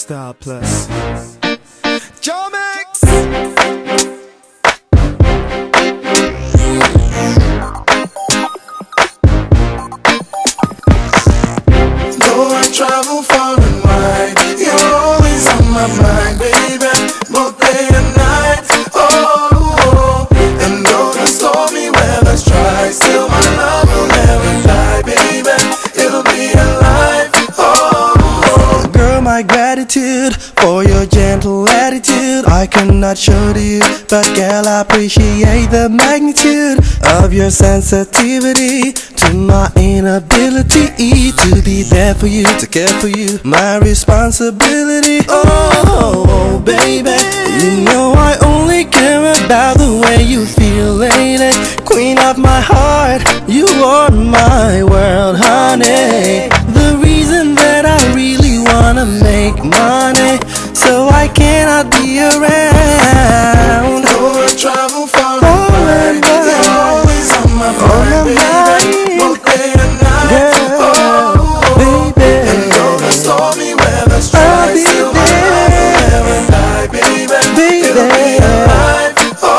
Style Plus. Jomix! Though I travel far and wide, you're always on my mind, baby, both day and night. Oh, and though the stormy weather strikes, still my love will never die, baby, it'll be alive. Oh, girl, my gratitude for your gentle attitude I cannot show to you, but girl, I appreciate the magnitude of your sensitivity to my inability to be there for you, to care for you, my responsibility. Oh, baby, you know I only care about the way you feel, lady. Queen of my heart, you are my world, honey. The reason that I really wanna make money, so I cannot be around. though I travel far and wide, you're always on my mind, baby, both day and night. Oh, baby, and though the stormy weather strikes, still my love will never die, baby, it'll be alive.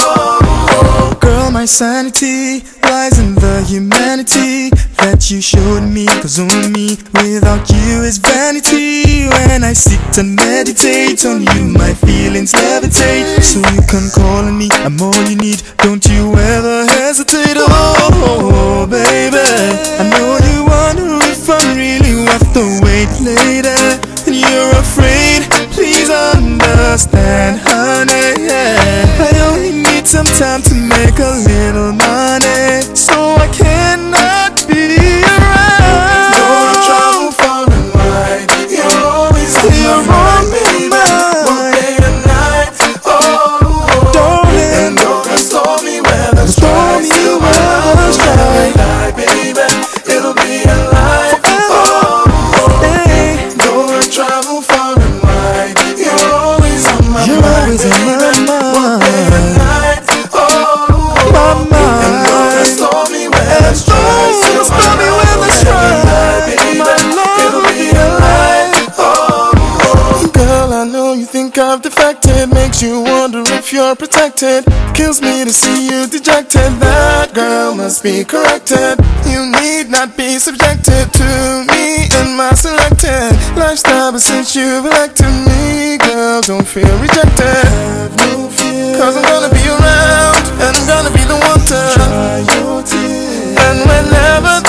Oh, Girl, my sanity lies in the humanity that you showed me, 'cause only me without you is vanity. When I seek to meditate on you, my feelings levitate. So you can call on me, I'm all you need, don't you ever hesitate. Oh, baby, I know you wonder if I'm really worth the wait later, and you're afraid, please understand, honey. I only need some time to make a little money, so I cannot be around. though I travel far and wide, you're always on my mind, baby, both day and night. Oh, Darling, and though the stormy weather strikes, still my love will never die, baby, it'll be alive. Oh, hey, though I travel far and wide, you're always on my you're mind, always in baby, my both day and mind, night. Oh, my and though the mind. stormy weather strikes, still my stormy love will weather never die, strikes, baby, my love it'll will be be alive. Oh, Girl, I know you think I've defected, makes you wonder if you're protected. Kills me to see you dejected, that girl must be corrected. You need not be subjected to me and my selected lifestyle, but since you've elected me, girl, don't feel rejected. have no fear, 'Cause I'm gonna be around, and I'm gonna be the one to dry your tears. and whenever